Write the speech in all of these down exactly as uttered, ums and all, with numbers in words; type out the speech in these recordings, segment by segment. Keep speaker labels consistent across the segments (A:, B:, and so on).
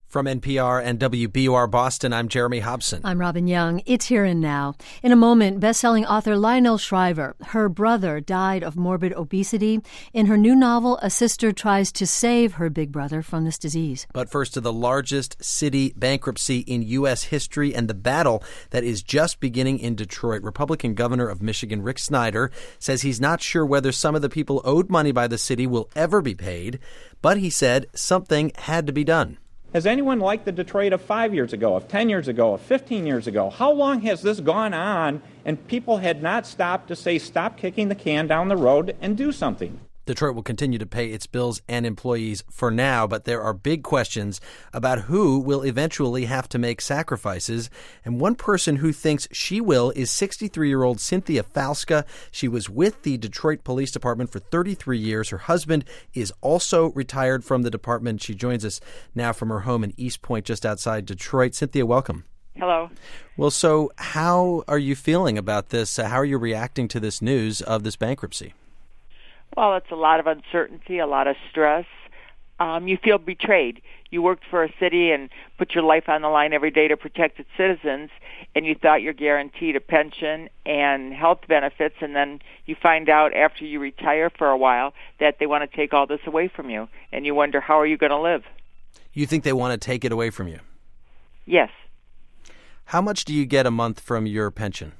A: From N P R and W B U R Boston, I'm Jeremy Hobson.
B: I'm Robin Young. It's Here and Now. In a moment, best-selling author Lionel Shriver. Her brother died of morbid obesity. In her new novel, a sister tries to save her big brother from this disease.
A: But first to the largest city bankruptcy in U S history and the battle that is just beginning in Detroit. Republican Governor of Michigan, Rick Snyder, says he's not sure whether some of the people owed money by the city will ever be paid, but he said something had to be done.
C: Has anyone liked the Detroit of five years ago, of ten years ago, of fifteen years ago? How long has this gone on and people had not stopped to say, stop kicking the can down the road and do something?
A: Detroit will continue to pay its bills and employees for now, but there are big questions about who will eventually have to make sacrifices. And one person who thinks she will is sixty-three-year-old Cynthia Falska. She was with the Detroit Police Department for thirty-three years. Her husband is also retired from the department. She joins us now from her home in East Point, just outside Detroit. Cynthia, welcome.
D: Hello.
A: Well, so how are you feeling about this? Uh, how are you reacting to this news of this bankruptcy?
D: Well, it's a lot of uncertainty, a lot of stress. Um, you feel betrayed. You worked for a city and put your life on the line every day to protect its citizens, and you thought you're guaranteed a pension and health benefits, and then you find out after you retire for a while that they want to take all this away from you, and you wonder, how are you going to live?
A: You think they want to take it away from you?
D: Yes.
A: How much do you get a month from your pension?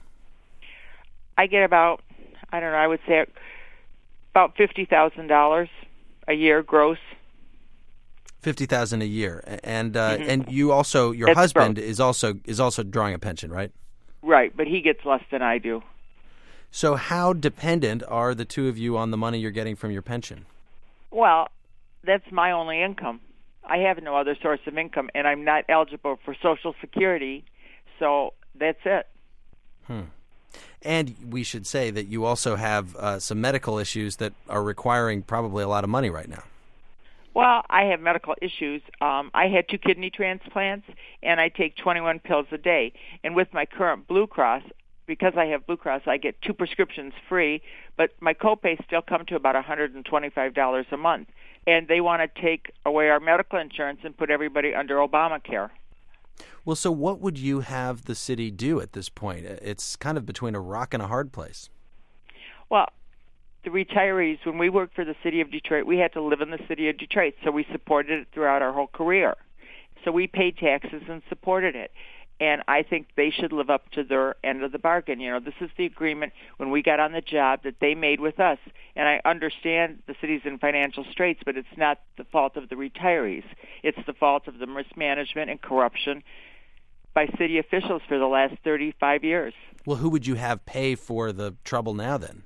D: I get about, I don't know, I would say about fifty thousand dollars a year gross.
A: fifty thousand dollars a year. And uh,
D: mm-hmm.
A: and you also, your
D: That's
A: husband
D: broke.
A: is also is also drawing a pension, right?
D: Right, but he gets less than I do.
A: So how dependent are the two of you on the money you're getting from your pension?
D: Well, that's my only income. I have no other source of income, and I'm not eligible for Social Security, so that's it.
A: Hmm. And we should say that you also have uh, some medical issues that are requiring probably a lot of money right now.
D: Well, I have medical issues. Um, I had two kidney transplants, and I take twenty-one pills a day. And with my current Blue Cross, because I have Blue Cross, I get two prescriptions free, but my copays still come to about one hundred twenty-five dollars a month. And they want to take away our medical insurance and put everybody under Obamacare.
A: Well, so what would you have the city do at this point? It's kind of between a rock and a hard place.
D: Well, the retirees, when we worked for the city of Detroit, we had to live in the city of Detroit, so we supported it throughout our whole career. So we paid taxes and supported it. And I think they should live up to their end of the bargain. You know, this is the agreement when we got on the job that they made with us. And I understand the city's in financial straits, but it's not the fault of the retirees. It's the fault of the mismanagement and corruption by city officials for the last thirty-five years.
A: Well, who would you have pay for the trouble now then?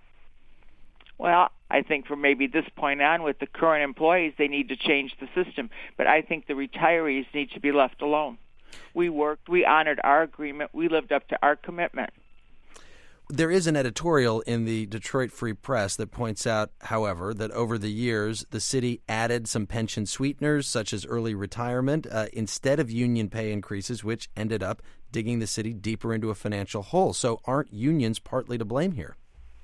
D: Well, I think from maybe this point on with the current employees, they need to change the system. But I think the retirees need to be left alone. We worked, we honored our agreement, we lived up to our commitment.
A: There is an editorial in the Detroit Free Press that points out, however, that over the years, the city added some pension sweeteners, such as early retirement, uh, instead of union pay increases, which ended up digging the city deeper into a financial hole. So aren't unions partly to blame here?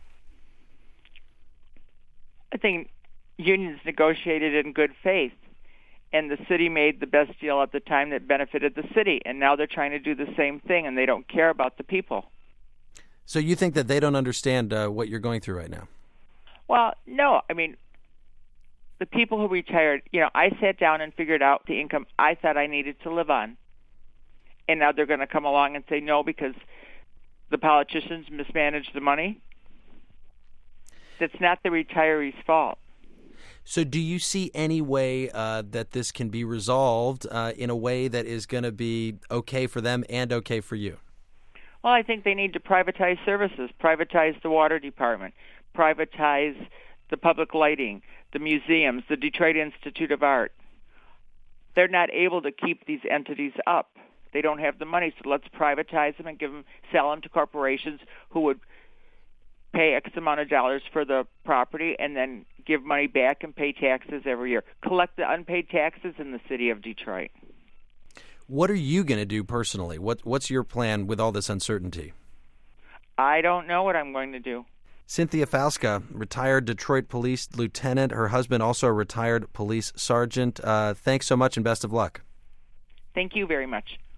D: I think unions negotiated in good faith, and the city made the best deal at the time that benefited the city, and now they're trying to do the same thing, and they don't care about the people.
A: So you think that they don't understand uh, what you're going through right now?
D: Well, no. I mean, the people who retired, you know, I sat down and figured out the income I thought I needed to live on, and now they're going to come along and say no because the politicians mismanaged the money. That's not the retirees' fault.
A: So do you see any way uh, that this can be resolved uh, in a way that is going to be okay for them and okay for you?
D: Well, I think they need to privatize services, privatize the water department, privatize the public lighting, the museums, the Detroit Institute of Art. They're not able to keep these entities up. They don't have the money, so let's privatize them and give them, sell them to corporations who would pay X amount of dollars for the property and then give money back and pay taxes every year. Collect the unpaid taxes in the city of Detroit.
A: What are you going to do personally? What What's your plan with all this uncertainty?
D: I don't know what I'm going to do.
A: Cynthia Falska, retired Detroit police lieutenant. Her husband also a retired police sergeant. Uh, thanks so much and best of luck.
D: Thank you very much.